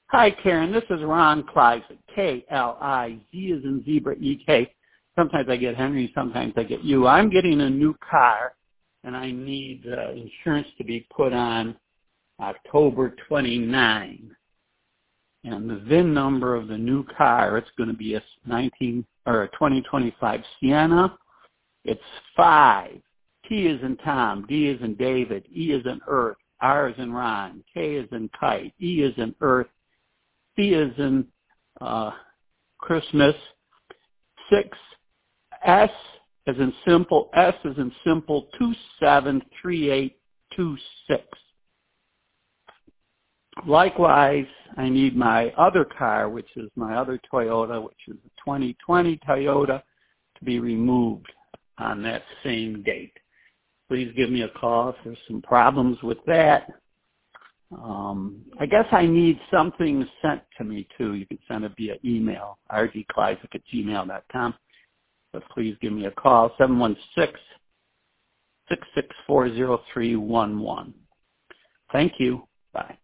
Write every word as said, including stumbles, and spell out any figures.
Hi, Karen. This is Ron Kleisig, K L I Z as in zebra, E K. Sometimes I get Henry, sometimes I get you. I'm getting a new car, and I need uh, insurance to be put on October twenty-ninth. And the V I N number of the new car, it's going to be a nineteen or a twenty twenty-five Sienna. It's five. T is in Tom, D is in David, E is in Earth, R is in Ron, K is in Kite, E is in Earth, C is in uh, Christmas, six, S as in simple, S is in simple, two seven three eight two six. Likewise, I need my other car, which is my other Toyota, which is a twenty twenty Toyota, to be removed on that same date. Please give me a call if there's some problems with that. Um, I guess I need something sent to me, too. You can send it via email, r d kleisig at gmail dot com. But please give me a call, seven one six, six six four, zero three one one. Thank you. Bye.